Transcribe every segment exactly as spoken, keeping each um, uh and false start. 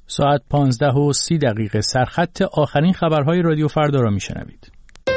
ساعت پانزده و سی دقیقه سرخط آخرین خبرهای رادیو فردا را میشنوید.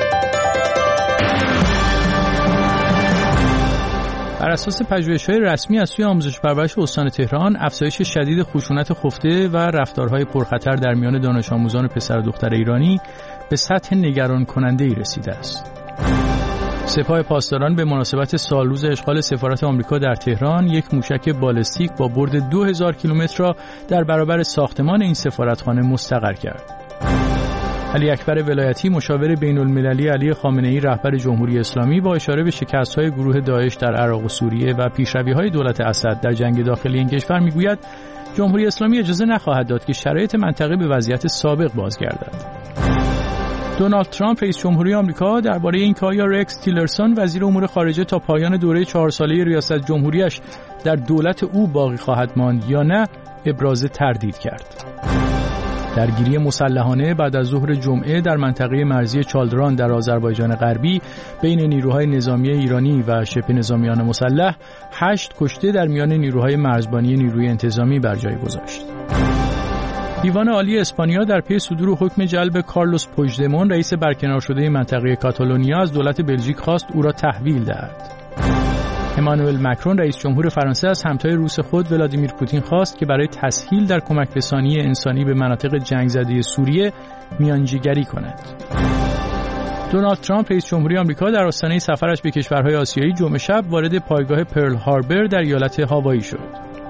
بر اساس پژوهش‌های رسمی از سوی آموزش پرورش استان تهران، افزایش شدید خشونت خفته و رفتارهای پرخطر در میان دانش آموزان پسر و دختر ایرانی به سطح نگران کننده‌ای رسیده است. سپاه پاسداران به مناسبت سالروز اشغال سفارت آمریکا در تهران یک موشک بالستیک با برد دو هزار کیلومتر را در برابر ساختمان این سفارتخانه مستقر کرد. علی اکبر ولایتی مشاور بین‌المللی علی خامنه‌ای رهبر جمهوری اسلامی با اشاره به شکست‌های گروه داعش در عراق و سوریه و پیشروی‌های دولت اسد در جنگ داخلی این کشور می‌گوید جمهوری اسلامی اجازه نخواهد داد که شرایط منطقه به وضعیت سابق بازگردد. دونالد ترامپ رئیس جمهوری آمریکا درباره اینکه آیا رکس تیلرسون وزیر امور خارجه تا پایان دوره چهار ساله ریاست جمهوریش در دولت او باقی خواهد ماند یا نه ابراز تردید کرد. درگیری مسلحانه بعد از ظهر جمعه در منطقه مرزی چالدران در آذربایجان غربی بین نیروهای نظامی ایرانی و شبه نظامیان مسلح هشت کشته در میان نیروهای مرزبانی نیروی انتظامی بر جای گذاشت. دیوان عالی اسپانیا در پی صدور حکم جلب کارلوس پوژدمون رئیس برکنار شده منطقه کاتالونیا از دولت بلژیک خواست او را تحویل دهد. امانوئل مکرون رئیس جمهور فرانسه از همتای روس خود ولادیمیر پوتین خواست که برای تسهیل در کمک رسانی انسانی به مناطق جنگ زده سوریه میانجیگری کند. دونالد ترامپ رئیس جمهوری آمریکا در آستانه سفرش به کشورهای آسیایی جمعه شب وارد پایگاه پرل هاربر در ایالت هاوایی شد.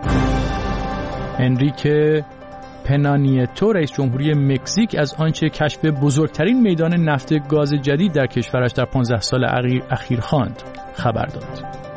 انریکه پنا نیتو رئیس جمهوری مکزیک از آنچه کشف بزرگترین میدان نفت گاز جدید در کشورش در پانزده سال اخیر خواند خبر داد.